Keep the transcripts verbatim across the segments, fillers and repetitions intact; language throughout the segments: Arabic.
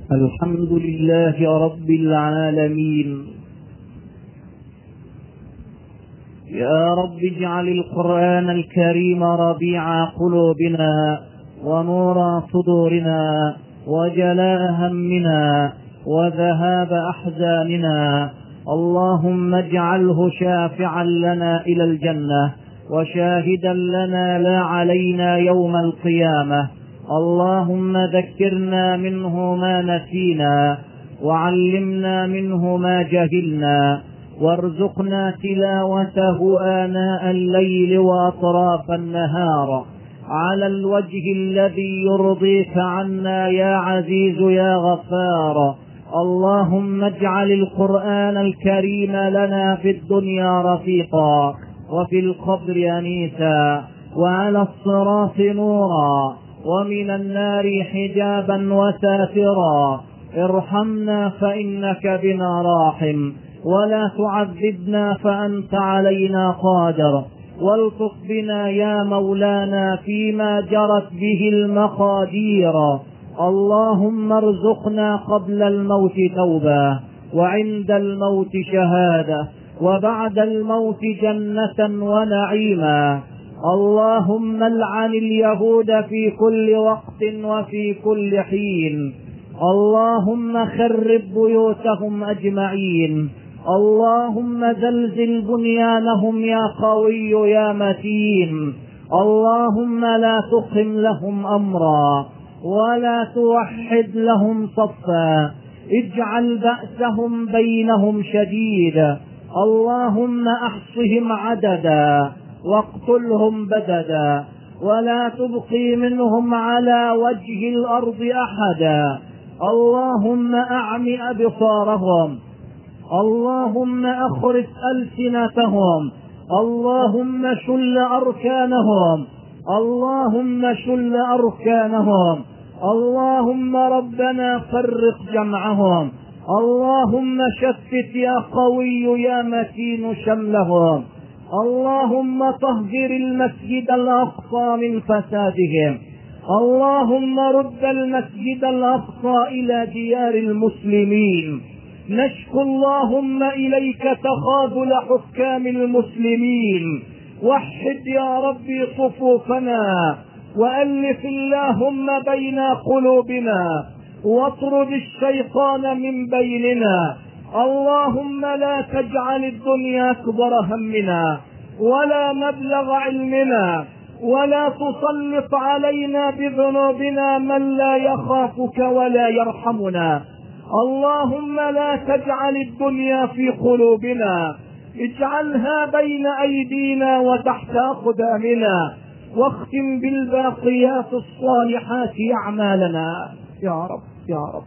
الحمد لله رب العالمين. يا رب اجعل القرآن الكريم ربيع قلوبنا ونور صدورنا وجلاء همنا وذهاب أحزاننا. اللهم اجعله شافعا لنا إلى الجنة وشاهدا لنا لا علينا يوم القيامة. اللهم ذكرنا منه ما نسينا وعلمنا منه ما جهلنا وارزقنا تلاوته آناء الليل وأطراف النهار على الوجه الذي يرضيك عنا يا عزيز يا غفار. اللهم اجعل القرآن الكريم لنا في الدنيا رفيقا وفي القبر أنيسا وعلى الصراط نورا ومن النار حجابا وساترا. ارحمنا فإنك بنا راحم ولا تعذبنا فأنت علينا قادر. والطف بنا يا مولانا فيما جرت به المقادير. اللهم ارزقنا قبل الموت توبة وعند الموت شهادة وبعد الموت جنة ونعيما. اللهم العن اليهود في كل وقت وفي كل حين. اللهم خرب بيوتهم أجمعين. اللهم زلزل بنيانهم يا قوي يا متين. اللهم لا تقم لهم أمرا ولا توحد لهم صفا. اجعل بأسهم بينهم شديد. اللهم احصهم عددا واقتلهم بددا ولا تبقي منهم على وجه الأرض أحدا. اللهم أعم أبصارهم. اللهم أخرس ألسنتهم. اللهم شل أركانهم. اللهم شل أركانهم. اللهم ربنا فرق جمعهم. اللهم شتت يا قوي يا متين شملهم. اللهم طهر المسجد الأقصى من فسادهم. اللهم رد المسجد الأقصى إلى ديار المسلمين. نشكو اللهم إليك تخاذل حكام المسلمين. وحد يا ربي صفوفنا وألف اللهم بين قلوبنا واطرد الشيطان من بيننا. اللهم لا تجعل الدنيا أكبر همنا ولا مبلغ علمنا ولا تسلط علينا بذنوبنا من لا يخافك ولا يرحمنا. اللهم لا تجعل الدنيا في قلوبنا، اجعلها بين أيدينا وتحت أقدامنا، واختم بالباقيات الصالحات أعمالنا يا رب يا رب.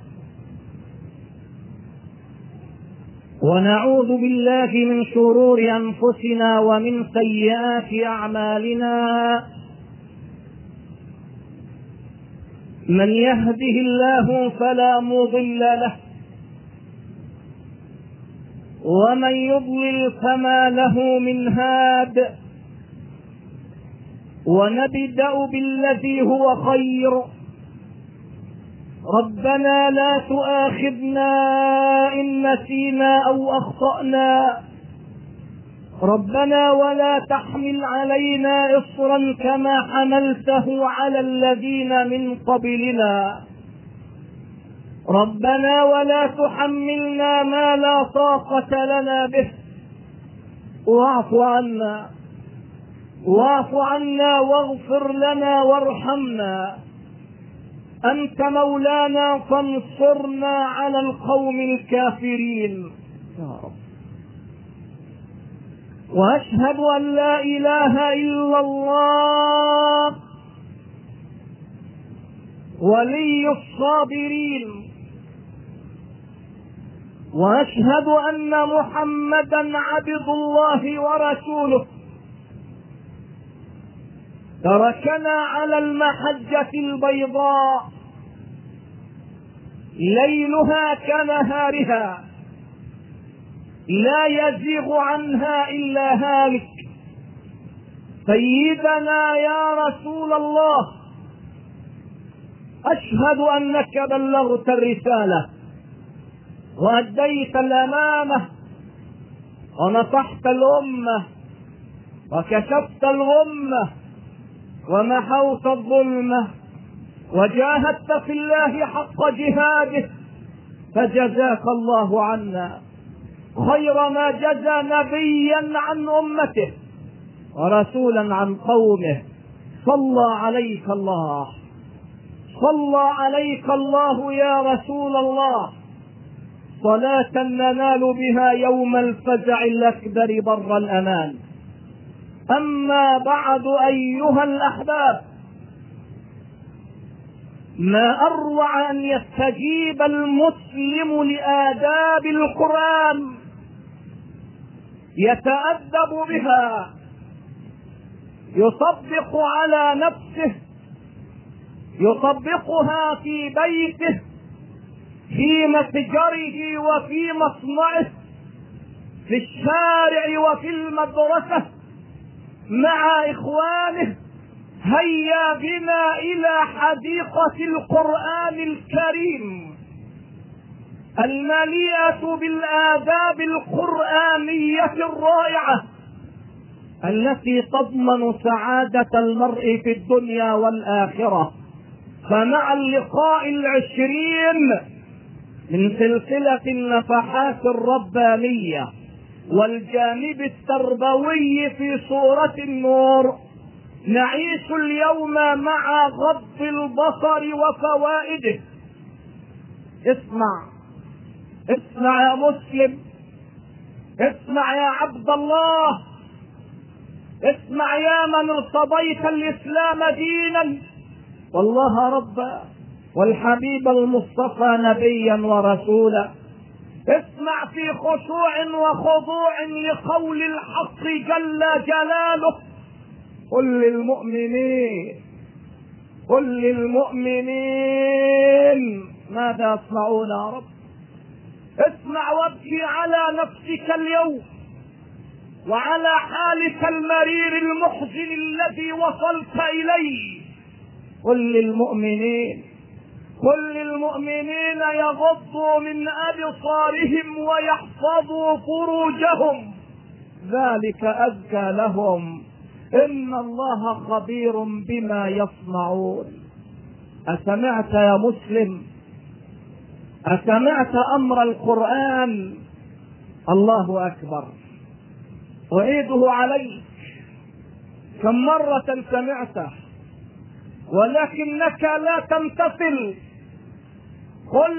ونعوذ بالله من شرور أنفسنا ومن سيئات أعمالنا. من يهده الله فلا مضل له ومن يضلل فما له من هاد. ونبدأ بالذي هو خير. ربنا لا تؤاخذنا إن نسينا أو أخطأنا. ربنا ولا تحمل علينا إصرا كما حملته على الذين من قبلنا. ربنا ولا تحملنا ما لا طاقة لنا به. واعف عنا واعف عنا واغفر لنا وارحمنا. أنت مولانا فانصرنا على القوم الكافرين يا رب. وأشهد أن لا إله إلا الله ولي الصابرين. وأشهد أن محمدا عبد الله ورسوله تركنا على المحجة البيضاء ليلها كنهارها لا يزيغ عنها إلا هالك. سيدنا يا رسول الله أشهد أنك بلغت الرسالة وأديت الأمانة ونصحت الأمة وكشفت الغمة ومحوت الظلمة وجاهدت في الله حق جهاده، فجزاك الله عنا خير ما جزى نبيا عن أمته ورسولا عن قومه. صلى عليك الله، صلى عليك الله يا رسول الله، صلاة ننال بها يوم الفزع الأكبر بر الأمان. أما بعد أيها الأحباب، ما أروع أن يستجيب المسلم لآداب القرآن، يتأدب بها، يطبق على نفسه، يطبقها في بيته، في متجره وفي مصنعه، في الشارع وفي المدرسة، مع إخوانه. هيا بنا إلى حديقة القرآن الكريم المليئة بالآداب القرآنية الرائعة التي تضمن سعادة المرء في الدنيا والآخرة. فمع اللقاء العشرين من سلسلة النفحات الربانية والجانب التربوي في سورة النور، نعيش اليوم مع غض البصر وفوائده. اسمع اسمع يا مسلم، اسمع يا عبد الله، اسمع يا من ارتضيت الإسلام دينا والله ربا والحبيب المصطفى نبيا ورسولا. اسمع في خشوع وخضوع لقول الحق جل جلاله: قل للمؤمنين قل للمؤمنين ماذا يصنعون يا رب. اسمع وابكي على نفسك اليوم وعلى حالك المرير المحزن الذي وصلت إليه. قل للمؤمنين قل للمؤمنين يغضوا من أبصارهم ويحفظوا فروجهم، ذلك أزكى لهم، إن الله خبير بما يصنعون. أسمعت يا مسلم؟ أسمعت أمر القرآن؟ الله أكبر. أعيده عليك، كم مرة سمعته ولكنك لا تمتثل. قل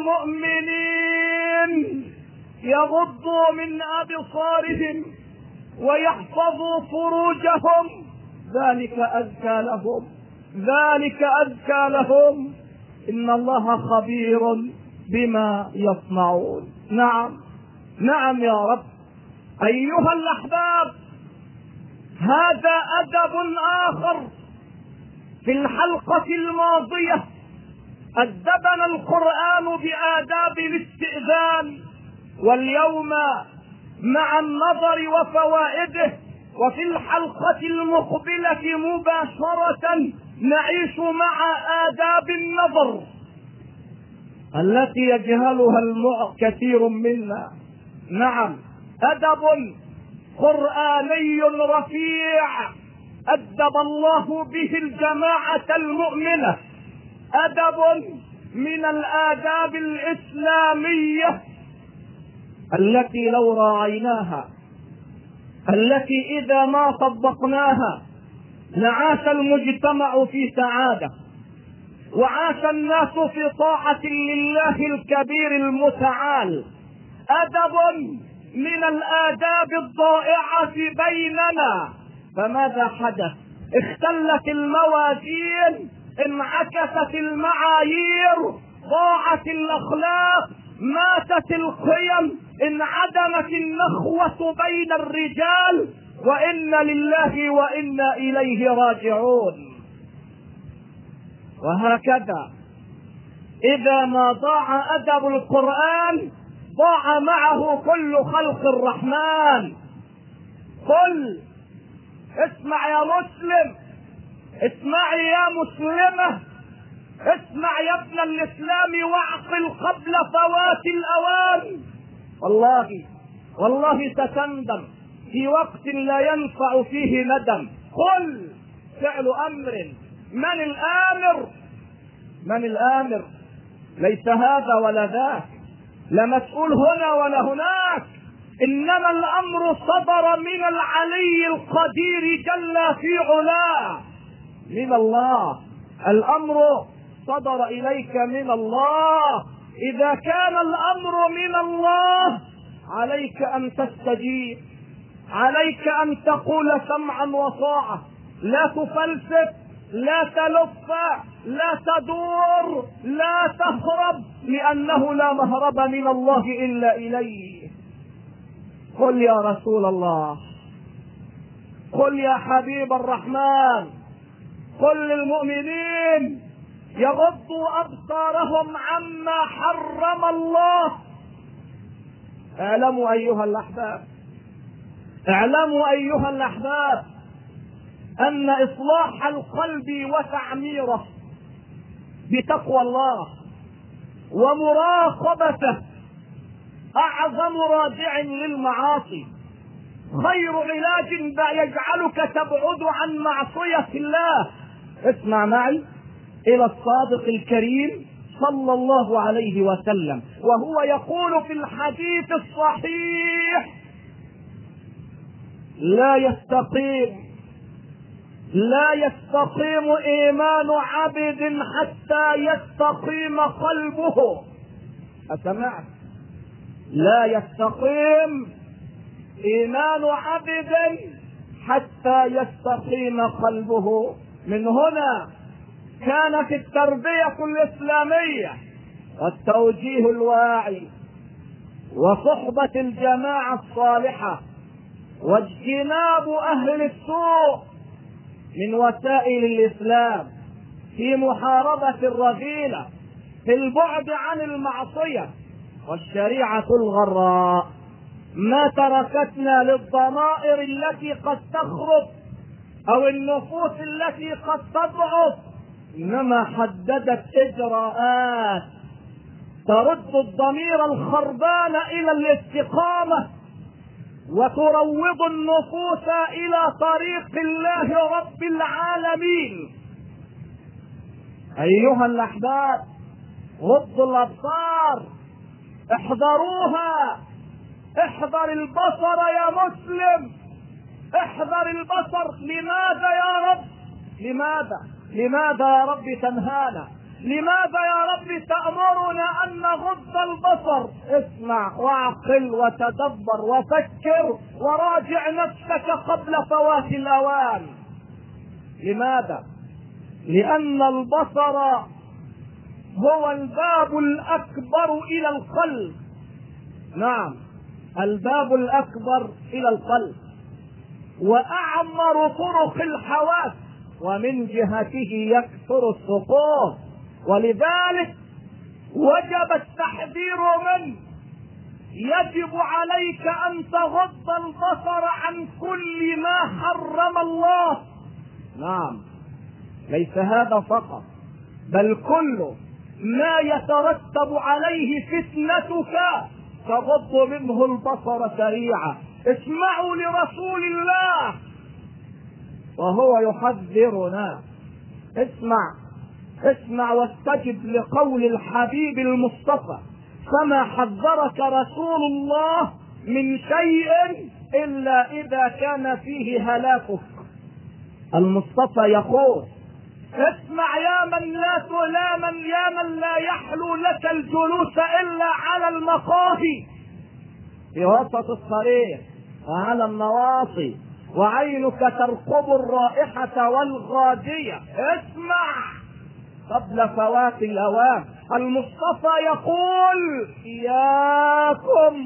للمؤمنين يغضوا من أبصارهم ويحفظوا فروجهم، ذلك أزكى لهم، ذلك أزكى لهم، إن الله خبير بما يصنعون. نعم نعم يا رب. أيها الأحباب، هذا أدب آخر. في الحلقة الماضية أدبنا القرآن بآداب الاستئذان، واليوم مع النظر وفوائده. وفي الحلقة المقبلة مباشرة نعيش مع آداب النظر التي يجهلها كثير منا. نعم، أدب قرآني رفيع أدب الله به الجماعة المؤمنة، أدب من الآداب الإسلامية التي لو راعيناها، التي إذا ما طبقناها لعاش المجتمع في سعادة، وعاش الناس في طاعة لله الكبير المتعال. أدب من الآداب الضائعة بيننا. فماذا حدث؟ اختلت الموازين، انعكست المعايير، ضاعت الأخلاق، ماتت القيم، انعدمت النخوة بين الرجال، وإنا لله وإنا إليه راجعون. وهكذا إذا ما ضاع أدب القرآن ضاع معه كل خلق الرحمن. قل اسمع يا مسلم، اسمعي يا مسلمة، اسمع يا ابن الاسلام واعقل قبل فوات الاوان. والله والله ستندم في وقت لا ينفع فيه ندم. قل فعل امر، من الامر؟ من الامر؟ ليس هذا ولا ذاك، لا مسؤول هنا ولا هناك، انما الامر صدر من العلي القدير جل في علاه، من الله. الامر صدر اليك من الله. اذا كان الامر من الله عليك ان تستجيب، عليك ان تقول سمعا وطاعة، لا تفلسف، لا تلف، لا تدور، لا تهرب، لانه لا مهرب من الله الا اليه. قل يا رسول الله، قل يا حبيب الرحمن، قل للمؤمنين يغضوا ابصارهم عما حرم الله. اعلموا ايها الاحباب، اعلموا ايها الاحباب ان اصلاح القلب وتعميره بتقوى الله ومراقبته اعظم رادع للمعاصي، خير علاج يجعلك تبعد عن معصية الله. اسمع معي الى الصادق الكريم صلى الله عليه وسلم وهو يقول في الحديث الصحيح: لا يستقيم لا يستقيم ايمان عبد حتى يستقيم قلبه. أسمعت؟ لا يستقيم ايمان عبد حتى يستقيم قلبه. من هنا كانت التربية الإسلامية والتوجيه الواعي وصحبة الجماعة الصالحة واجتناب أهل السوء من وسائل الإسلام في محاربة الرذيلة، في البعد عن المعصية. والشريعة الغراء ما تركتنا للضمائر التي قد تخرب أو النفوس التي قد تضعف، إنما حددت إجراءات ترد الضمير الخربان إلى الاستقامة وتروض النفوس إلى طريق الله رب العالمين. أيها الأحباب، غضوا الأبصار، احذروها، احذر البصر يا مسلم، احذر البصر. لماذا يا رب؟ لماذا؟ لماذا يا رب تنهانا؟ لماذا يا رب تأمرنا أن نغض البصر؟ اسمع واعقل وتدبر وفكر وراجع نفسك قبل فوات الأوان. لماذا؟ لأن البصر هو الباب الأكبر إلى القلب. نعم، الباب الأكبر إلى القلب وأعمر طرق الحواس، ومن جهته يكثر السقوط. ولذلك وجب التحذير منه. يجب عليك أن تغض البصر عن كل ما حرم الله. نعم، ليس هذا فقط، بل كل ما يترتب عليه فتنتك تغض منه البصر سريعا. اسمعوا لرسول الله وهو يحذرنا. اسمع اسمع واستجب لقول الحبيب المصطفى: فما حذرك رسول الله من شيء إلا إذا كان فيه هلاكك. المصطفى يقول: اسمع يا من لا لا من يا من لا يحلو لك الجلوس إلا على المقاهي في وسط الطريق وعلى النواصي، وعينك ترقب الرائحة والغادية. اسمع قبل فوات الأوان. المصطفى يقول: إياكم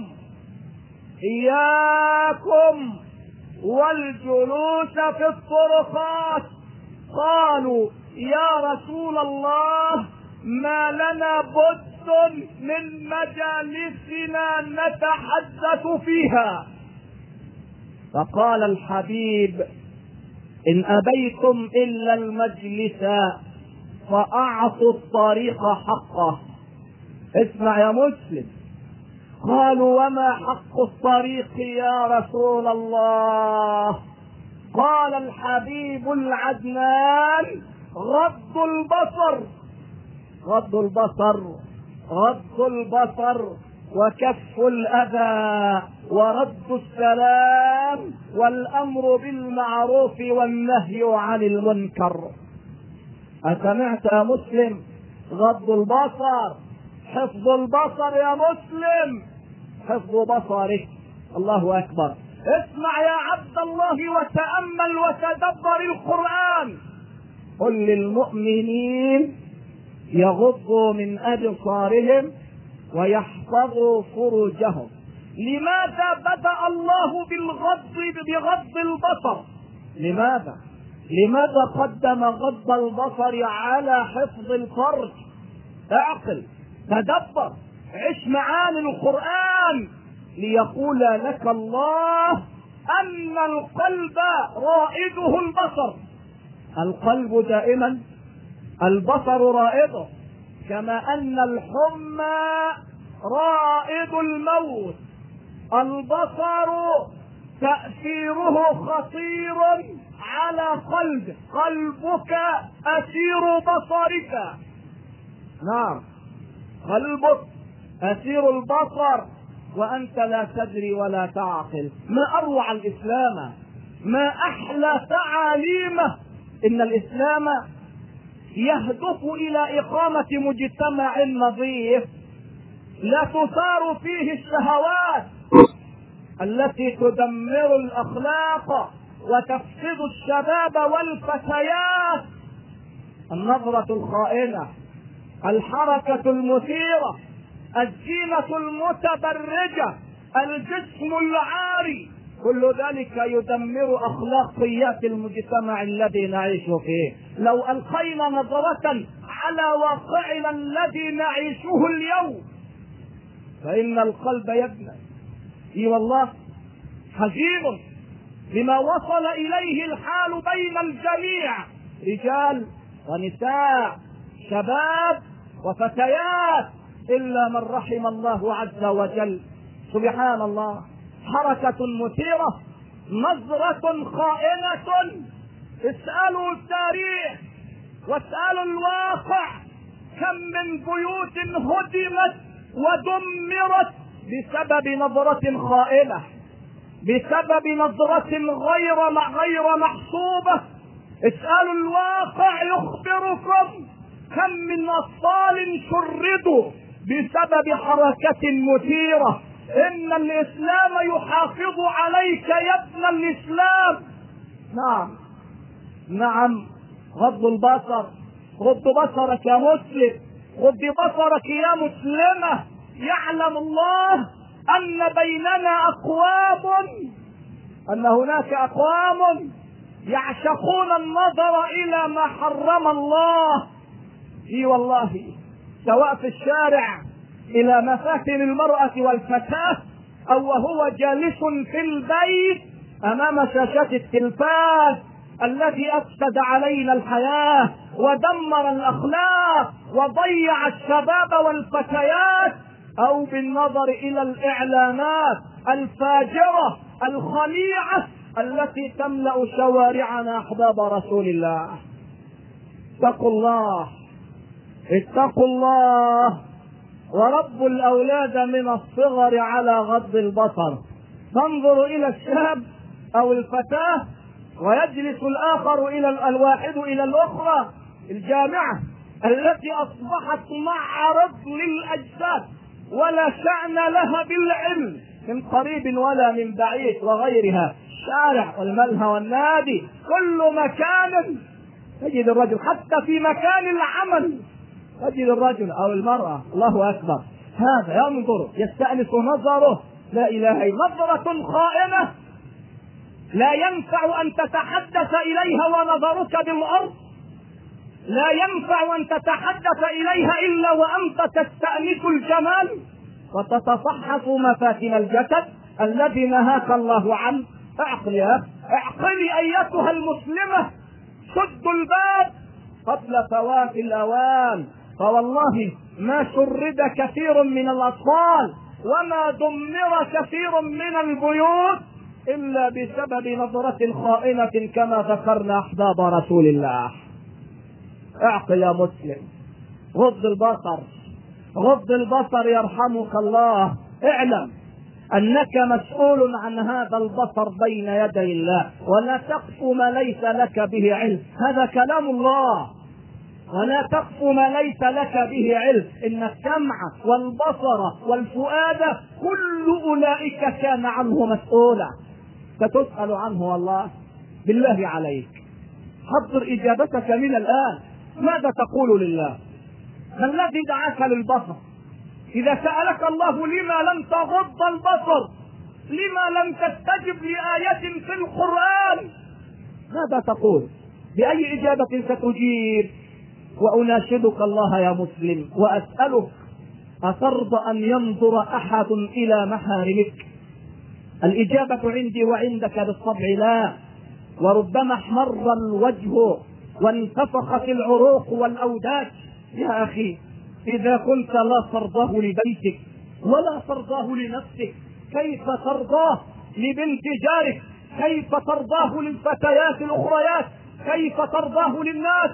إياكم والجلوس في الطرقات. قالوا: يا رسول الله، ما لنا بد من مجالسنا نتحدث فيها. فقال الحبيب: إن أبيتم إلا المجلس فأعطوا الطريق حقه. اسمع يا مسلم. قالوا وما حق الطريق يا رسول الله؟ قال الحبيب العدنان غض البصر، غض البصر، غض البصر، وكف الأذى، ورد السلام، والأمر بالمعروف والنهي عن المنكر. أسمعت يا مسلم؟ غض البصر، حفظ البصر يا مسلم، حفظ بصرك. الله أكبر. اسمع يا عبد الله وتأمل وتدبر القرآن. قل للمؤمنين يغضوا من أبصارهم ويحفظوا فروجهم. لماذا بدأ الله بالغض بغض البصر؟ لماذا؟ لماذا قدم غض البصر على حفظ الفرج؟ اعقل، تدبر، عش معاني القرآن، ليقول لك الله أن القلب رائده البصر. القلب دائما البصر رائده، كما أن الحمى رائد الموت. البصر تأثيره خطير على قلبك، قلبك أسير بصرك. نعم، قلبك أسير البصر وأنت لا تدري ولا تعقل. ما أروع الإسلام، ما أحلى تعاليمه. إن الإسلام يهدف إلى إقامة مجتمع نظيف لا تثار فيه الشهوات التي تدمر الأخلاق وتفسد الشباب والفتيات. النظرة الخائنة، الحركة المثيرة، الزينة المتبرجة، الجسم العاري، كل ذلك يدمر أخلاقيات المجتمع الذي نعيش فيه. لو ألقينا نظرة على واقعنا الذي نعيشه اليوم فإن القلب يبنى. اي والله حزين بما وصل إليه الحال بين الجميع، رجال ونساء، شباب وفتيات، إلا من رحم الله عز وجل. سبحان الله. حركة مثيرة، نظرة خائنة. اسألوا التاريخ واسألوا الواقع، كم من بيوت هدمت ودمرت بسبب نظرة خائنة، بسبب نظرة غير غير محسوبة. اسألوا الواقع يخبركم كم من أطفال شردوا بسبب حركة مثيرة. إن الإسلام يحافظ عليك يا ابن الإسلام. نعم نعم، غض البصر. غض بصرك يا مسلم، غض بصرك يا مسلمة. يعلم الله أن بيننا أقوام، أن هناك أقوام يعشقون النظر إلى ما حرم الله. اي والله، سواء في الشارع إلى مفاتن المرأة والفتاة، أو وهو جالس في البيت أمام شاشة التلفاز الذي أفسد علينا الحياة ودمر الأخلاق وضيع الشباب والفتيات، أو بالنظر إلى الإعلانات الفاجرة الخليعة التي تملأ شوارعنا أحباب رسول الله. اتقوا الله، اتقوا الله، ورب الأولاد من الصغر على غض البصر. تنظر إلى الشاب أو الفتاة ويجلس الآخر إلى الواحد إلى الأخرى. الجامعة التي أصبحت معرض للأجساد ولا شأن لها بالعلم من قريب ولا من بعيد وغيرها، الشارع والملهى والنادي، كل مكان تجد الرجل، حتى في مكان العمل تجد الرجل أو المرأة. الله أكبر. هذا ينظر يستأنس نظره، لا إله إلا نظرة خائنة لا ينفع أن تتحدث إليها ونظرك بالأرض، لا ينفع أن تتحدث إليها إلا وأنت تستأنس الجمال وتتصحف مفاتن الجسد الذي نهاك الله عنه. اعقلي اعقلي أيتها المسلمة. سدوا الباب قبل فوات الأوان. فوالله ما شرد كثير من الأطفال وما دمر كثير من البيوت إلا بسبب نظرة خائنة كما ذكرنا أحباب رسول الله. اعقل يا مسلم، غض البصر، غض البصر يرحمك الله. اعلم أنك مسؤول عن هذا البصر بين يدي الله، ولا تقف ما ليس لك به علم. هذا كلام الله. ولا تقف ما ليس لك به علم. إن السمع والبصر والفؤاد كل أولئك كان عنه مسؤولا، ستسأل عنه والله. بالله عليك حضر إجابتك من الآن. ماذا تقول لله؟ ما الذي دعاك للبصر؟ إذا سألك الله لما لم تغض البصر، لما لم تستجب لآية في القرآن، ماذا تقول؟ بأي إجابة ستجيب؟ وأناشدك الله يا مسلم وأسألك، أترضى أن ينظر أحد إلى محارمك؟ الإجابة عندي وعندك بالطبع لا. وربما احمر الوجه وانتفخت العروق والأوداج. يا أخي إذا كنت لا ترضاه لبيتك ولا ترضاه لنفسك، كيف ترضاه لبنت جارك؟ كيف ترضاه للفتيات الأخريات؟ كيف ترضاه للناس؟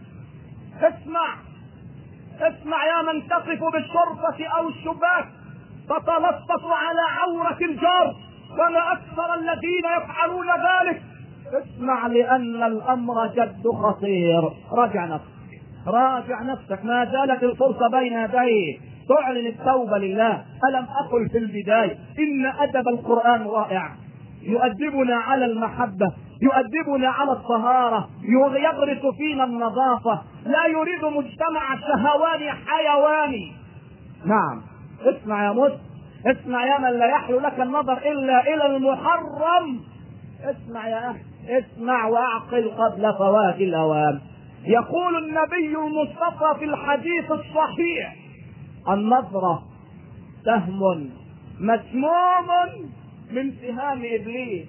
اسمع اسمع يا من تقف بالشرطة أو الشباك تتلطف على عورة الجار، وما أكثر الذين يفعلون ذلك. اسمع، لأن الأمر جد خطير. راجع نفسك، راجع نفسك، ما زالت الفرصة بين يديك تعلن التوبة لله. ألم أقل في البداية إن أدب القرآن رائع، يؤدبنا على المحبة، يؤدبنا على الطهارة، يغرس فينا النظافة، لا يريد مجتمع شهواني حيواني. نعم، اسمع يا مسلم، اسمع يا من لا يحلو لك النظر إلا إلى المحرم. اسمع يا أخي، اسمع واعقل قبل فوات الأوان. يقول النبي المصطفى في الحديث الصحيح: النظرة سهم مسموم من سهام إبليس.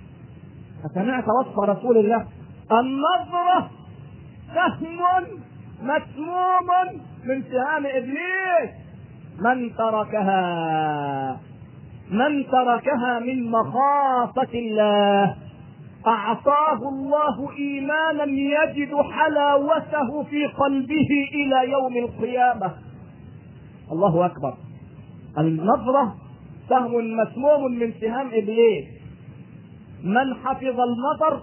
فسمعت وصف رسول الله: النظرة سهم مسموم من سهام إبليس. من تركها من تركها من مخافة الله أعطاه الله إيمانا يجد حلاوته في قلبه إلى يوم القيامة. الله أكبر. النظرة سهم مسموم من سهام إبليس. من حفظ النظر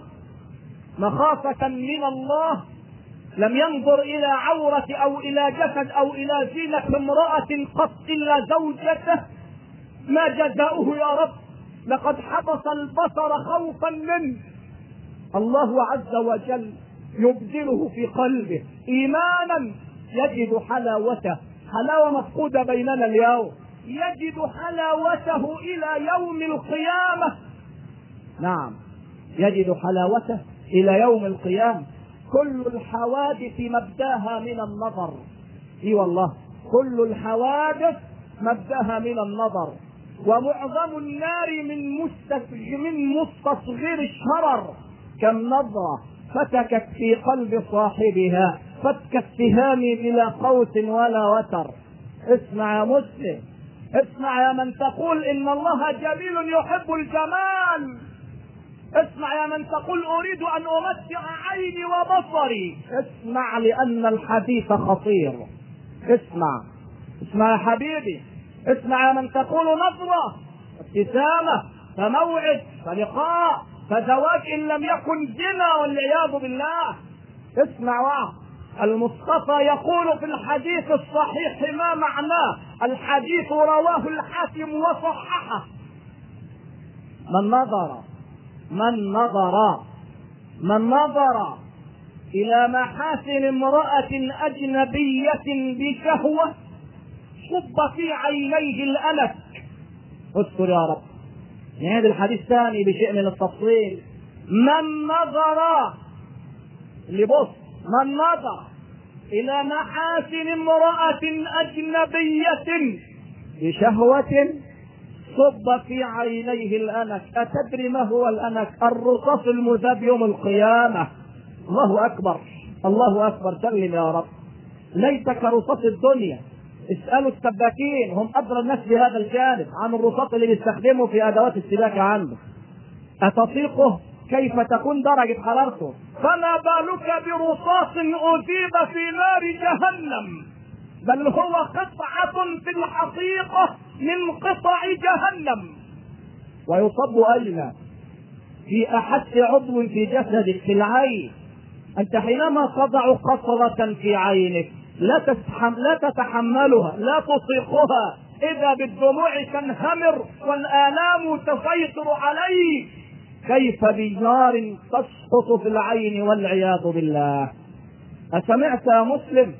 مخافة من الله لم ينظر إلى عورة أو إلى جسد أو إلى زينة امرأة قط إلا زوجته. ما جزاؤه يا رب؟ لقد حبس البصر خوفا منه. الله عز وجل يبدله في قلبه إيمانا يجد حلاوته، حلاوة مفقودة بيننا اليوم، يجد حلاوته إلى يوم القيامة. نعم، يجد حلاوته إلى يوم القيامة. كل الحوادث مبداها من النظر. اي والله، كل الحوادث مبداها من النظر. ومعظم النار من من مستصغر الشرر. كم نظرة فتكت في قلب صاحبها فتك السهام بلا قوس ولا وتر. اسمع يا مسلم، اسمع يا من تقول إن الله جميل يحب الجمال. اسمع يا من تقول أريد أن أمتع عيني وبصري. اسمع، لأن الحديث خطير. اسمع اسمع يا حبيبي، اسمع يا من تقول نظرة، ابتسامة، فموعد، فلقاء، فزواج إن لم يكن زنا والعياذ بالله. اسمع واحد، المصطفى يقول في الحديث الصحيح ما معناه. الحديث رواه الحاكم وصححه: من نظر من نظر من نظر إلى محاسن امرأة أجنبية بشهوة صب في عينيه الأنف. اذكر يا رب، نعيد الحديث ثاني بشيء من التفصيل. من نظر لبص من نظر إلى محاسن امرأة أجنبية بشهوة صب في عينيه الأنك. أتدري ما هو الأنك؟ الرصاص المذاب يوم القيامة. الله أكبر. الله أكبر، سلم يا رب. ليتك رصاص الدنيا. اسألوا السباكين، هم أدرى الناس بهذا الجانب عن الرصاص اللي بيستخدمه في أدوات السباكة عنده. أتطيقه؟ كيف تكون درجة حرارته؟ فما بالك برصاص أذيب في نار جهنم، بل هو قطعة في الحقيقة من قطع جهنم. ويصب أين؟ في أحس عضو في جسدك، في العين. أنت حينما تضع قطرة في عينك لا تتحمل لا تتحملها، لا تطيقها، إذا بالدموع تنهمر والآلام تسيطر عليك، كيف بنار تسقط في العين والعياذ بالله. أسمعت يا مسلم؟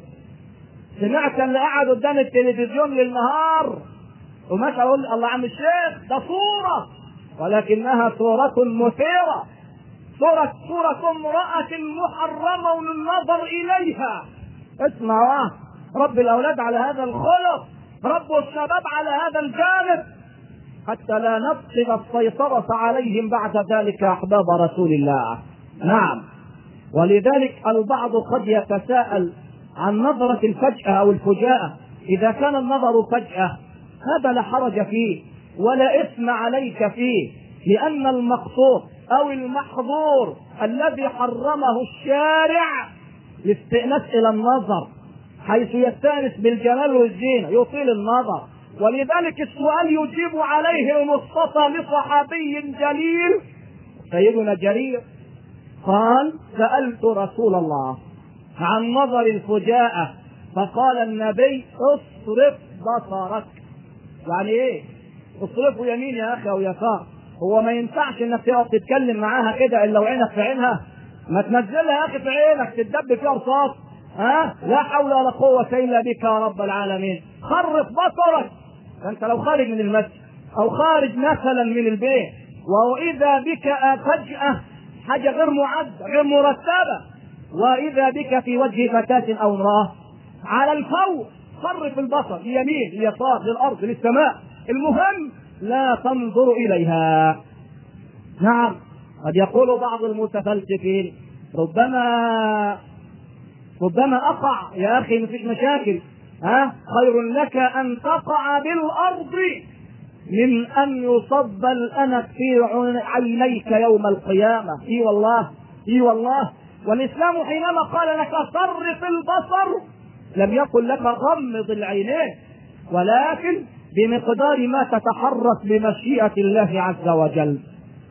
سمعت اللي قاعد قدام التلفزيون للنهار وماشي اقول الله عم الشيخ ده صورة، ولكنها صورة مثيرة، صورة صورة امرأة محرمة للنظر إليها. اسمع، رب الأولاد على هذا الخلق، رب الشباب على هذا الجانب، حتى لا نفقد السيطرة عليهم بعد ذلك أحباب رسول الله. نعم، ولذلك البعض قد يتساءل عن نظرة الفجأة أو الفجاءة. إذا كان النظر فجأة هذا لا حرج فيه ولا إثم عليك فيه، لأن المقصود أو المحظور الذي حرمه الشارع الاستئناس إلى النظر، حيث يستأنس بالجمال والزينة يطيل النظر. ولذلك السؤال يجيب عليه المصطفى لصحابي جليل سيدنا جرير، قال: سألت رسول الله عن نظر الفجاءة فقال النبي: اصرف بصرك. يعني ايه اصرفه؟ يمين يا اخي او يسار. هو ما ينفعش انك تقعد تتكلم معاها كده الا وعينك في عينها؟ ما تنزلها يا اخي في عينك تتدب فيها رصاص. ها، لا حول ولا قوة الا بك يا رب العالمين. خرف بصرك. انت لو خارج من المسجد او خارج مثلا من البيت واذا بك فجأة حاجة غير معدة غير مرتبة، واذا بك في وجه فتاة او امرأة، على الفور صرف البصر يمين يسار للارض للسماء، المهم لا تنظر اليها. نعم، قد يقول بعض المتفلسفين: ربما ربما اقع يا اخي، مفيش مشاكل، ها، خير لك ان تقع بالارض من ان يصب الانف في عينيك يوم القيامة. اي والله، اي والله. والاسلام حينما قال لك صرف البصر لم يقل لك غمض العينين، ولكن بمقدار ما تتحرك بمشيئة الله عز وجل.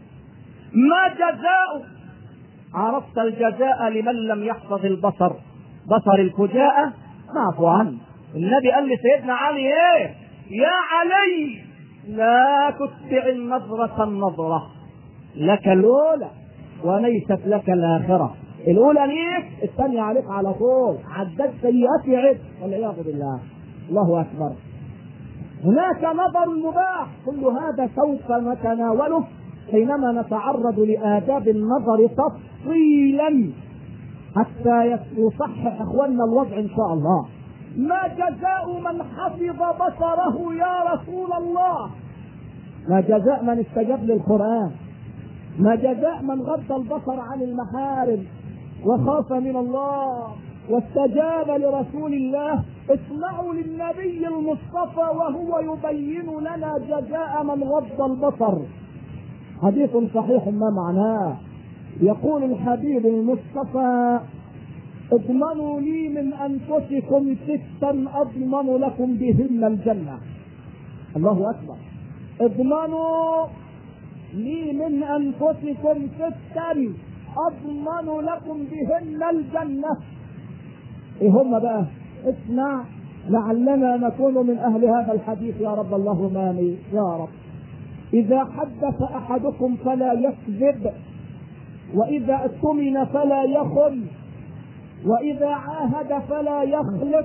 ما جزاء؟ عرفت الجزاء لمن لم يحفظ البصر، بصر الفجاءة معفو عنه. النبي قال لسيدنا علي ايه؟ يا علي لا تتبع النظرة النظرة، لك الأولى وليست لك الآخرة. الأولى ليك، الثانية عليك على طول، عدد سيئات يعد والعياذ بالله. الله أكبر. هناك نظر مباح، كل هذا سوف نتناوله حينما نتعرض لآداب النظر تفصيلا حتى يصحح اخواننا الوضع ان شاء الله. ما جزاء من حفظ بصره يا رسول الله؟ ما جزاء من استجاب للقرآن؟ ما جزاء من غض البصر عن المحارم وخاف من الله واستجاب لرسول الله؟ اسمعوا للنبي المصطفى وهو يبين لنا جزاء من غض البصر. حديث صحيح ما معناه، يقول الحبيب المصطفى: اضمنوا لي من انفسكم ستا اضمن لكم بهن الجنة. الله اكبر. اضمنوا لي من انفسكم ستا اضمن لكم بهن الجنة. ايه هم بقى؟ اسمع لعلنا نكون من اهل هذا الحديث يا رب، اللهم امين يا رب. اذا حدث احدكم فلا يكذب، واذا اؤتمن فلا يخن، واذا عاهد فلا يخلف.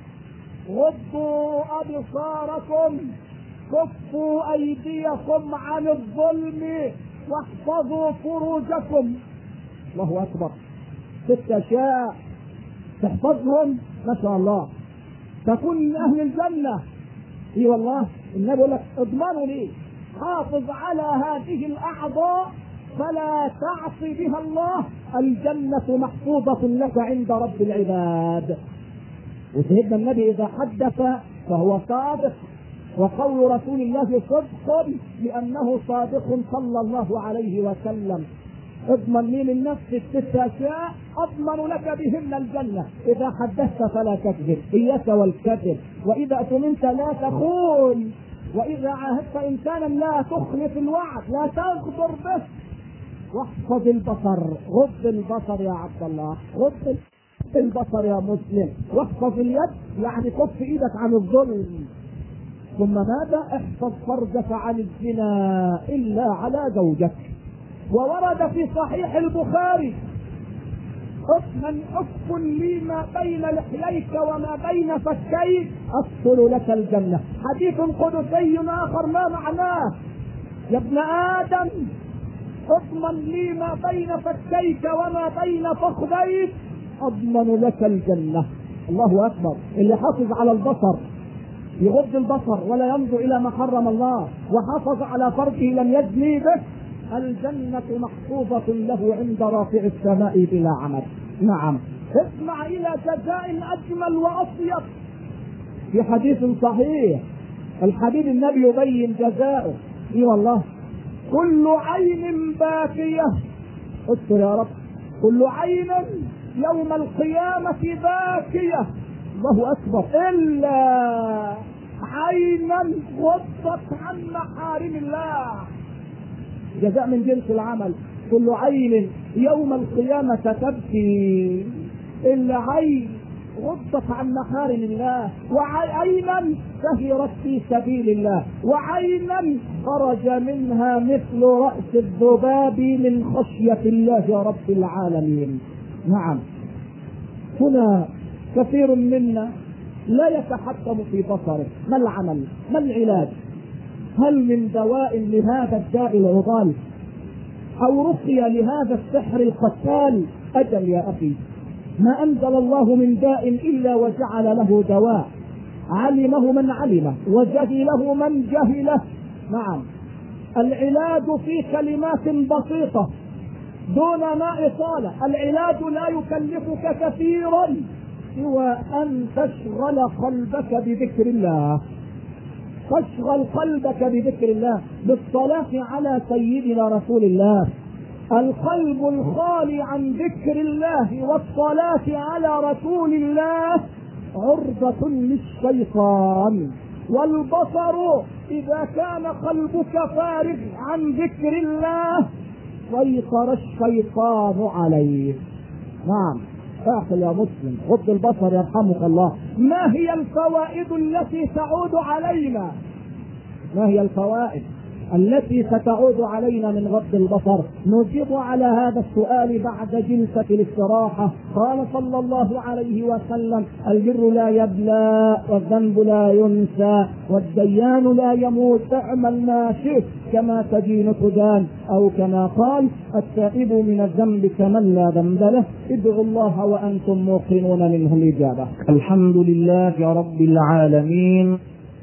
غضوا ابصاركم، كفوا ايديكم عن الظلم، واحفظوا فروجكم. الله اكبر. ست اشياء تحفظهم ما شاء الله تكون من اهل الجنة. اي والله. النبي يقول لك اضمنوا لي، حافظ على هذه الاعضاء فلا تعصي بها الله الجنة محفوظة لك عند رب العباد. وسيدنا النبي إذا حدث فهو صادق، وقول رسول الله صدق لأنه صادق صلى الله عليه وسلم. اضمن لي من نفسك ست أشياء أضمن لك بهن الجنة. إذا حدثت فلا تكذب، إياك والكذب، وإذا أتمنت لا تخون، وإذا عاهدت إنسانا لا تخلف الوعد، لا تغدر به. واحفظ البصر، غض البصر يا عبد الله، غض البصر يا مسلم، واحفظ اليد يعني كف ايدك عن الظلم. ثم ماذا؟ احفظ فرجك عن الزنا إلا على زوجك. وورد في صحيح البخاري: من أف لي ما بين لحييك وما بين فكيك أدخل لك الجنة. حديث قدسي آخر ما معناه؟ يا ابن آدم اضمن لي ما بين فكيك وما بين فخذيك أضمن لك الجنة. الله أكبر. اللي حافظ على البصر يغض البصر ولا ينظر إلى ما حرم الله، وحافظ على فرجه لم يزني به، الجنة محفوظة له عند رافع السماء بلا عمل. نعم. اسمع إلى جزاء أجمل وأطيب في حديث صحيح. الحبيب النبي يبين جزاؤه. إي والله: كل عين باكية، استر يا رب، كل عين يوم القيامة باكية، الله أكبر، إلا عينا غضت عن محارم الله. جزاء من جنس العمل. كل عين يوم القيامة تبكي إلا عين غضت عن محارم الله، وعينا سهرت في سبيل الله، وعينا خرج منها مثل رأس الذباب من خشية الله رب العالمين. نعم. هنا كثير منا لا يتحكم في بصره. ما العمل؟ ما العلاج؟ هل من دواء لهذا الداء العضال؟ أو رقية لهذا السحر القتال؟ أجل يا أخي، ما أنزل الله من داء إلا وجعل له دواء، علمه من علمه وجهله من جهله. نعم. العلاج في كلمات بسيطة دون ما إطالة. العلاج لا يكلفك كثيرا سوى أن تشغل قلبك بذكر الله. تشغل قلبك بذكر الله، بالصلاة على سيدنا رسول الله. القلب الخالي عن ذكر الله والصلاة على رسول الله عرضة للشيطان. والبصر إذا كان قلبك فارغ عن ذكر الله سيطر الشيطان عليه. نعم. اعقل يا مسلم، غض البصر يرحمك الله. ما هي الفوائد التي تعود علينا؟ ما هي الفوائد التي ستعود علينا من غض البصر؟ نجيب على هذا السؤال بعد جلسة الاستراحة. قال صلى الله عليه وسلم: البر لا يبلى، والذنب لا ينسى، والديان لا يموت، اعمل ما شئت كما تدين تدان، أو كما قال: التائب من الذنب كمن لا ذنب له، ادعوا الله وأنتم موقنون منه الإجابة. الحمد لله رب العالمين،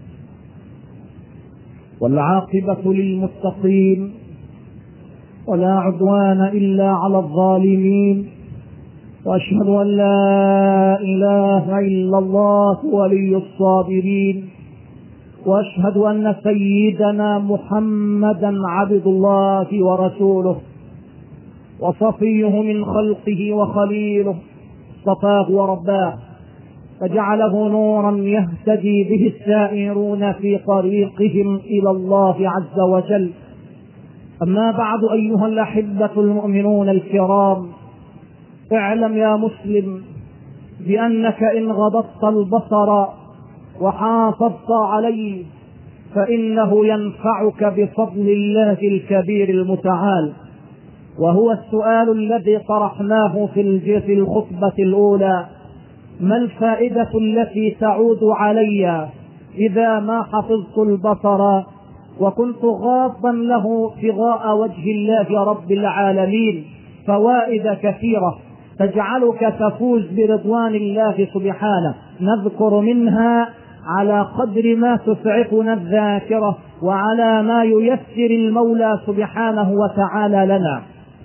والعاقبة للمتقين، ولا عدوان إلا على الظالمين، وأشهد أن لا إله إلا الله ولي الصابرين، وأشهد أن سيدنا محمدا عبد الله ورسوله، وصفيه من خلقه وخليله، اصطفاه ورباه، فجعله نورا يهتدي به السائرون في طريقهم إلى الله عز وجل. أما بعد، أيها الأحبة المؤمنون الكرام، اعلم يا مسلم بأنك إن غضضت البصر وحافظت عليه فإنه ينفعك بفضل الله الكبير المتعال. وهو السؤال الذي طرحناه في الخطبة الأولى: ما الفائدة التي تعود علي إذا ما حفظت البصر وكنت غاضا له ابتغاء وجه الله رب العالمين؟ فوائد كثيرة تجعلك تفوز برضوان الله سبحانه. نذكر منها على قدر ما تسعفنا الذاكرة وعلى ما ييسر المولى سبحانه وتعالى لنا.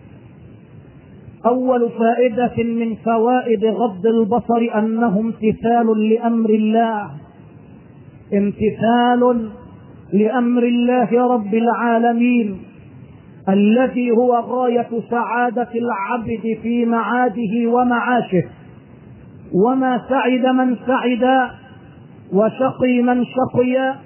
أول فائدة من فوائد غض البصر أنه امتثال لأمر الله، امتثال لأمر الله رب العالمين الذي هو غاية سعادة العبد في معاده ومعاشه. وما سعد من سعد وشقي من شقي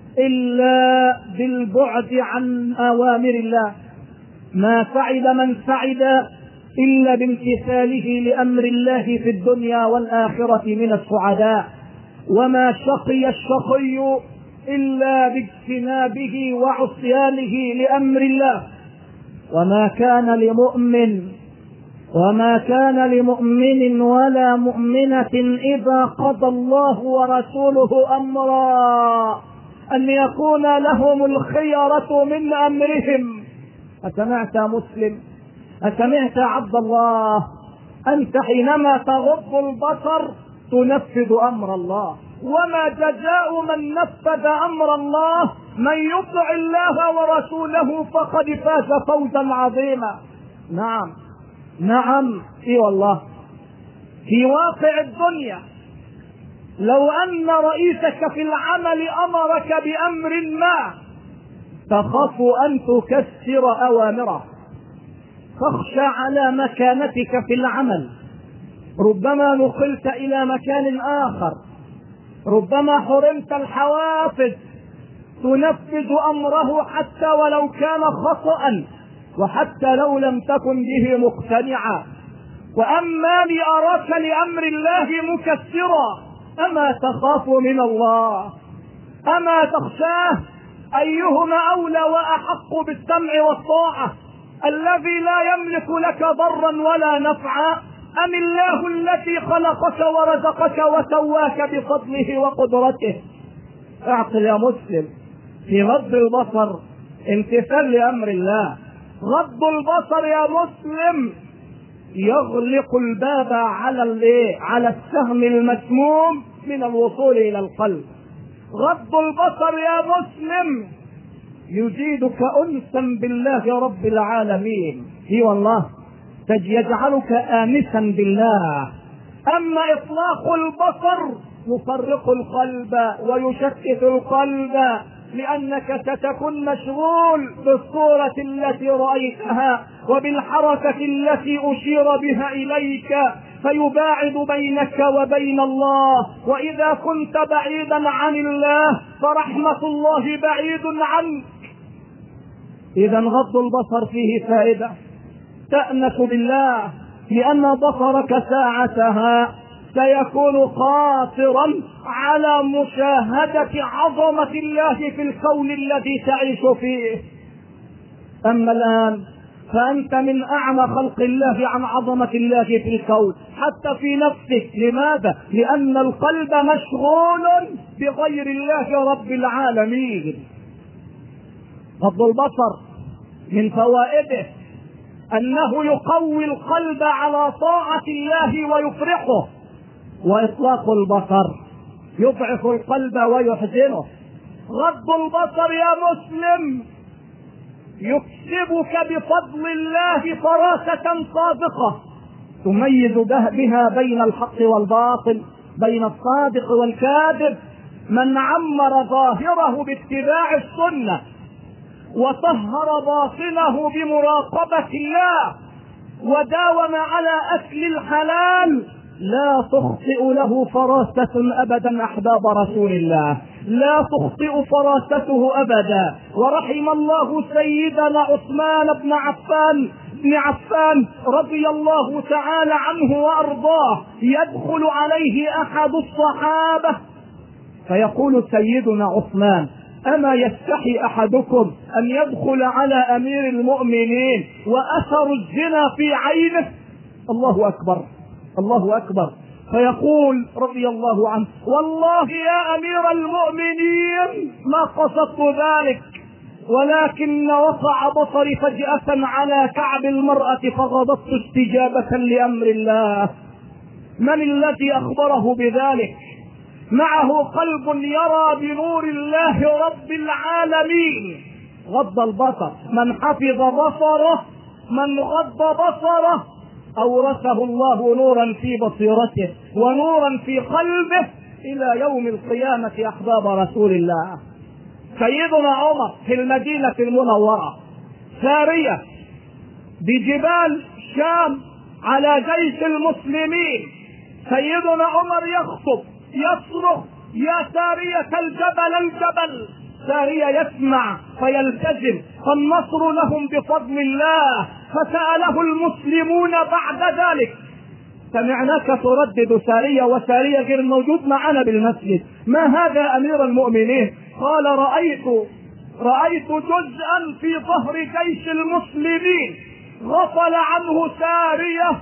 إلا بالبعد عن أوامر الله، ما سعد من سعد إلا بامتثاله لأمر الله في الدنيا والآخرة من السعداء، وما شقي الشقي إلا باجتنابه وعصيانه لأمر الله. وما كان لمؤمن وما كان لمؤمن ولا مؤمنة إذا قضى الله ورسوله أمرا أن يكون لهم الخيرة من أمرهم. أسمعت مسلم؟ أسمعت عبد الله؟ أنت حينما تغض البصر تنفذ أمر الله، وما جزاء من نفذ أمر الله؟ من يطع الله ورسوله فقد فاز فوزا عظيما. نعم نعم اي والله. في واقع الدنيا لو أن رئيسك في العمل أمرك بأمر ما تخاف أن تكسر أوامره، فاخشى على مكانتك في العمل، ربما نقلت إلى مكان آخر، ربما حرمت الحوافز، تنفذ أمره حتى ولو كان خطأ وحتى لو لم تكن به مقتنعا. وأما لأراك لأمر الله مكسرا، أما تخاف من الله؟ أما تخشاه؟ أيهما أولى وأحق بالسمع والطاعة، الذي لا يملك لك ضرا ولا نفعا، أم الله الذي خلقك ورزقك وسواك بفضله وقدرته؟ اعقل يا مسلم. في غض البصر امتثال لأمر الله. غض البصر يا مسلم يغلق الباب على الايه؟ على السهم المسموم من الوصول إلى القلب. غض البصر يا مسلم يزيدك أنسا بالله رب العالمين، اي والله، يجعلك آنسا بالله. أما إطلاق البصر يفرق القلب ويشتت القلب، لأنك ستكون مشغول بالصورة التي رأيتها وبالحركة التي أشير بها إليك، فيباعد بينك وبين الله. وإذا كنت بعيدا عن الله فرحمة الله بعيد عنك. إذا غض البصر فيه فائدة، تأنس بالله، لأن بصرك ساعتها سيكون قاصرا على مشاهدة عظمة الله في الكون الذي تعيش فيه. أما الآن فأنت من أعمى خلق الله عن عظمة الله في الكون حتى في نفسك. لماذا؟ لأن القلب مشغول بغير الله رب العالمين. غض البصر من فوائده أنه يقوي القلب على طاعة الله ويفرحه، وإطلاق البصر يضعف القلب ويحزنه. غض البصر يا مسلم يكسبك بفضل الله فراسة صادقة تميز بها بين الحق والباطل، بين الصادق والكاذب. من عمر ظاهره باتباع السنة وطهر باطنه بمراقبة الله وداوم على أكل الحلال لا تخطئ له فراسة أبدا. أحباب رسول الله، لا تخطئ فراسته أبدا. ورحم الله سيدنا عثمان بن عفان بن عفان رضي الله تعالى عنه وأرضاه، يدخل عليه أحد الصحابة فيقول سيدنا عثمان: أما يستحي أحدكم أن يدخل على أمير المؤمنين وأثر الزنا في عينه؟ الله أكبر، الله أكبر. فيقول رضي الله عنه: والله يا أمير المؤمنين ما قصدت ذلك، ولكن وقع بصري فجأة على كعب المرأة فغضبت استجابة لأمر الله. من الذي أخبره بذلك؟ معه قلب يرى بنور الله رب العالمين. غض البصر، من حفظ بصره، من غض بصره أورثه الله نورا في بصيرته ونورا في قلبه إلى يوم القيامة. أحباب رسول الله، سيدنا عمر في المدينة المنورة سارية بجبال شام على جيش المسلمين، سيدنا عمر يخطب يصرخ: يا سارية الجبل الجبل. سارية يسمع فيلتزم، فالنصر لهم بفضل الله. فسأله المسلمون بعد ذلك: سمعناك تردد سارية، وسارية غير موجود معنا بالمسجد، ما هذا أمير المؤمنين؟ قال: رأيت رأيت جزءا في ظهر جيش المسلمين غفل عنه سارية،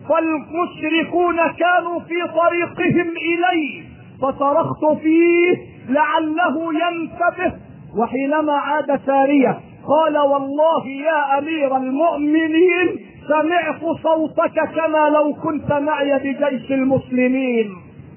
فالمشركون كانوا في طريقهم إليه، فصرخت فيه لعله ينتبه. وحينما عاد سارية قال: والله يا أمير المؤمنين سمعت صوتك كما لو كنت معي بجيش المسلمين.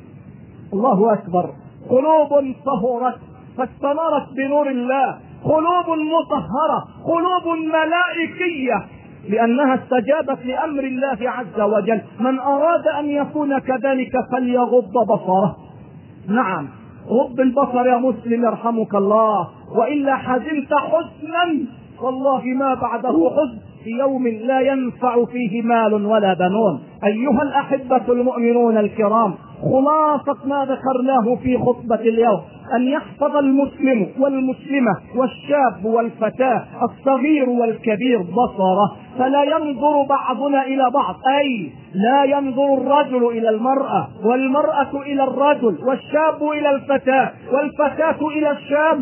الله أكبر. قلوب طهرت فاستنارت بنور الله، قلوب مطهرة، قلوب ملائكية، لأنها استجابت لأمر الله عز وجل. من أراد أن يكون كذلك فليغض بصره. نعم، غض البصر يا مسلم يرحمك الله، وإلا حزنت حزنا والله ما بعده حزن، في يوم لا ينفع فيه مال ولا بنون. أيها الأحبة المؤمنون الكرام، خلاصة ما ذكرناه في خطبة اليوم أن يحفظ المسلم والمسلمة والشاب والفتاة الصغير والكبير بصره، فلا ينظر بعضنا إلى بعض، أي لا ينظر الرجل إلى المرأة والمرأة إلى الرجل والشاب إلى الفتاة والفتاة إلى الشاب،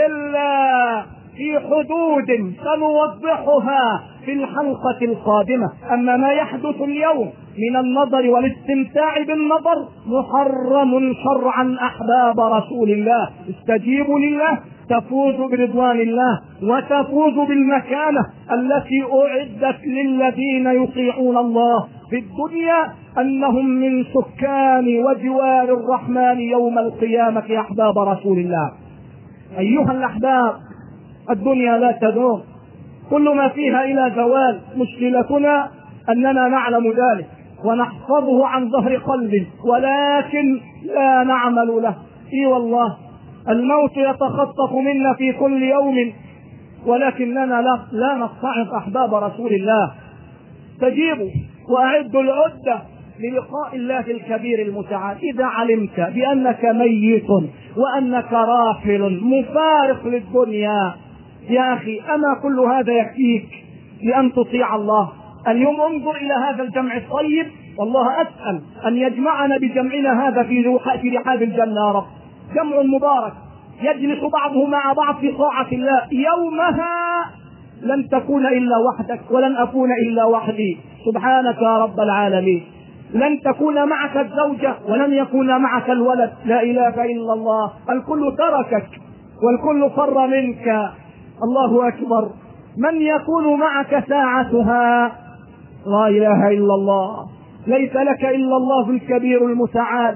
إلا في حدود سنوضحها في الحلقة القادمة. أما ما يحدث اليوم من النظر والاستمتاع بالنظر محرم شرعا. أحباب رسول الله، استجيبوا لله تفوز برضوان الله وتفوز بالمكانة التي أعدت للذين يطيعون الله في الدنيا، أنهم من سكان وجوار الرحمن يوم القيامة. أحباب رسول الله، أيها الأحباب، الدنيا لا تدوم، كل ما فيها إلى زوال. مشكلتنا أننا نعلم ذلك ونحفظه عن ظهر قلب، ولكن لا نعمل له. إي والله، الموت يتخطف منا في كل يوم، ولكننا لا, لا نصعد. أحباب رسول الله، تجيبوا وأعدوا العدة للقاء الله الكبير المتعال. إذا علمت بأنك ميت وأنك راحل مفارق للدنيا، يا أخي أما كل هذا يكفيك لأن تطيع الله؟ اليوم انظر إلى هذا الجمع الطيب، والله أسأل أن يجمعنا بجمعنا هذا في رحاب الجنة يا رب. جمع مبارك يجلس بعضه مع بعض في طاعة الله، يومها لن تكون إلا وحدك ولن أكون إلا وحدي، سبحانك يا رب العالمين. لن تكون معك الزوجة ولن يكون معك الولد، لا إله إلا الله. الكل تركك والكل فر منك. الله أكبر. من يكون معك ساعتها؟ لا إله إلا الله. ليس لك إلا الله الكبير المتعال،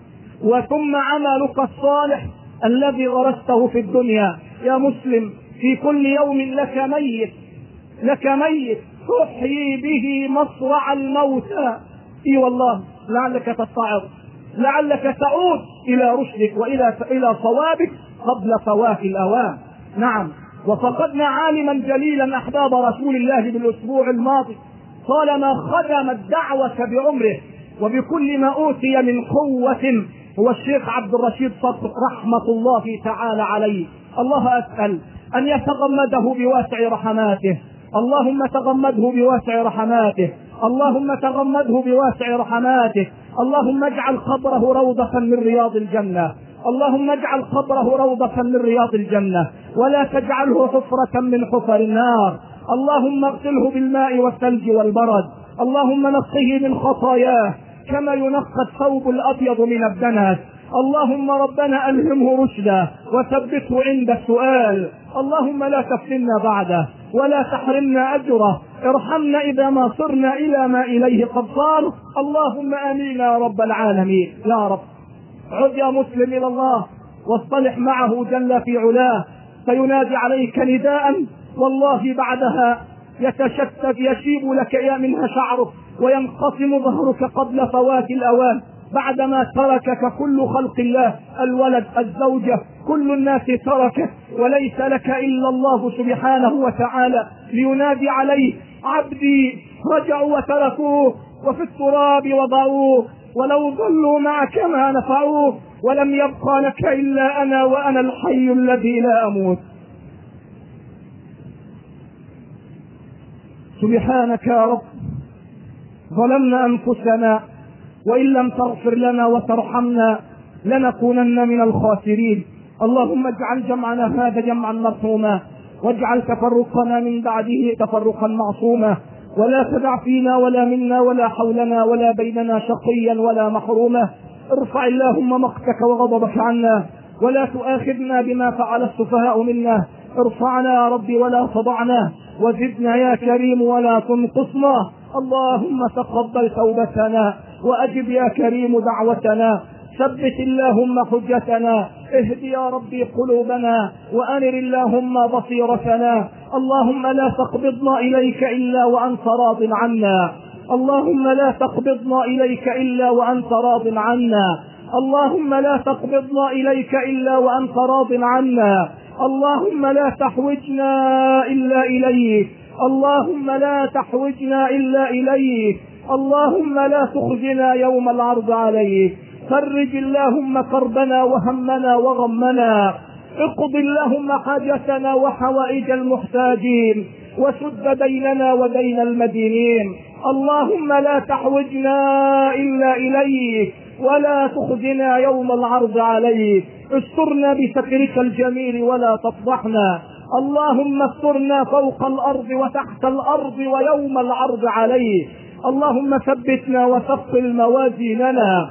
وثم عملك الصالح الذي غرسته في الدنيا. يا مسلم، في كل يوم لك ميت، لك ميت تحيي به مصرع الموتى. اي والله، لعلك تتعظ، لعلك تعود الى رشدك والى الى صوابك قبل فوات الاوان. نعم، وفقدنا عالما جليلا احباب رسول الله بالاسبوع الماضي، طالما خدم الدعوة بعمره وبكل ما اوتي من قوة، هو الشيخ عبد الرشيد صدق رحمة الله تعالى عليه. الله أسأل أن يتغمده بواسع رحماته، اللهم تغمده بواسع رحماته، اللهم تغمده بواسع رحماته. اللهم اجعل قبره روضة من رياض الجنة، اللهم اجعل قبره روضة من رياض الجنة، ولا تجعله حفرة من حفر النار. اللهم اغسله بالماء والثلج والبرد، اللهم نقه من خطاياه كما ينقى الثوب الأبيض من الدنس. اللهم ربنا ألهمه رشدا وثبته عند السؤال. اللهم لا تفتنا بعده ولا تحرمنا أجره، ارحمنا إذا ما صرنا إلى ما إليه قد صار. اللهم آمين يا رب العالمين. يا رب عد يا مسلم إلى الله واصطلح معه جل في علاه، فينادي عليك نداء والله بعدها يتشتت يشيب لك منها شعرك وينقسم ظهرك قبل فوات الأوان، بعدما تركك كل خلق الله، الولد الزوجة كل الناس تركك، وليس لك إلا الله سبحانه وتعالى لينادي عليه عبدي. رجعوا وتركوه وفي التراب وضعوه، ولو ظلوا معك ما نفعوه، ولم يبقى لك إلا أنا وأنا الحي الذي لا أموت. سبحانك يا رب ظلمنا أنفسنا، وإن لم تغفر لنا وترحمنا لنكونن من الخاسرين. اللهم اجعل جمعنا هذا جمعا مرحوما، واجعل تفرقنا من بعده تفرقا معصوما، ولا تدع فينا ولا منا ولا حولنا ولا بيننا شقيا ولا محروما. ارفع اللهم مقتك وغضبك عنا، ولا تؤاخذنا بما فعل السفهاء منا. ارفعنا يا رب ولا تضعنا، وزدنا يا كريم ولا تنقصنا. اللهم تقبل توبتنا وأجب يا كريم دعوتنا، ثبت اللهم حجتنا، اهد يا ربي قلوبنا، وأنر اللهم بصيرتنا. اللهم لا تقبضنا إليك إلا وأنت راض عنا، اللهم لا تقبضنا إليك إلا وأنت راض عنا، اللهم لا تقبضنا إليك إلا وأنت راض عنا، اللهم لا تحوجنا إلا إليك، اللهم لا تحوجنا إلا إليك، اللهم لا تخزنا يوم العرض عليك. فرج اللهم كربنا وهمنا وغمنا، اقض اللهم حاجتنا وحوائج المحتاجين، وسد ديننا ودين المدينين. اللهم لا تحوجنا إلا إليك، ولا تخزنا يوم العرض عليك. استرنا بسترك الجميل ولا تفضحنا، اللهم استرنا فوق الأرض وتحت الأرض ويوم العرض عليك. اللهم ثبتنا وثقل موازيننا،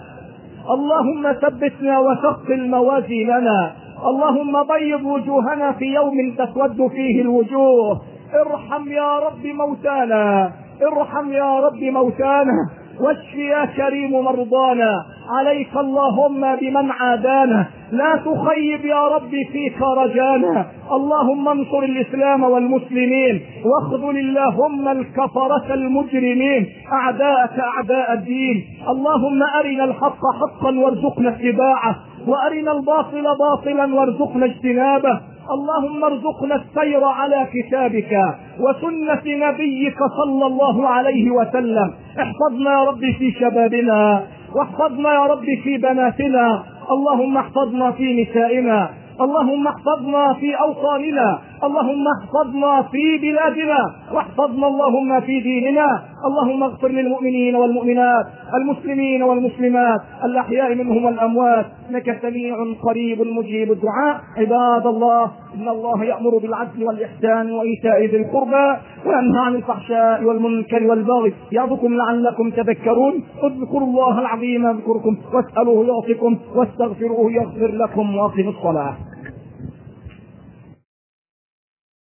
اللهم ثبتنا وثقل موازيننا، اللهم بيض وجوهنا في يوم تسود فيه الوجوه. ارحم يا رب موتانا، ارحم يا رب موتانا، واشف يا كريم مرضانا. عليك اللهم بمن عادانا، لا تخيب يا رب فيك رجانا. اللهم انصر الإسلام والمسلمين، واخذل اللهم الكفرة المجرمين أعداءك أعداء الدين. اللهم أرنا الحق حقا وارزقنا اتباعه، وأرنا الباطل باطلا وارزقنا اجتنابه. اللهم ارزقنا السير على كتابك وسنة نبيك صلى الله عليه وسلم. احفظنا يا رب في شبابنا، واحفظنا يا رب في بناتنا، اللهم احفظنا في نسائنا، اللهم احفظنا في أوطاننا، اللهم احفظنا في بلادنا، واحفظنا اللهم في ديننا. اللهم اغفر للمؤمنين والمؤمنات، المسلمين والمسلمات، الأحياء منهم والأموات، إنك سميع قريب مجيب الدعاء. عباد الله، إن الله يأمر بالعدل والإحسان وإيتاء ذي القربى، وينهى عن الفحشاء والمنكر والبغي، يعظكم لعلكم تذكرون. اذكروا الله العظيم يذكركم، واسألوه يعطكم، واستغفروه يغفر لكم، واقيموا الصلاة.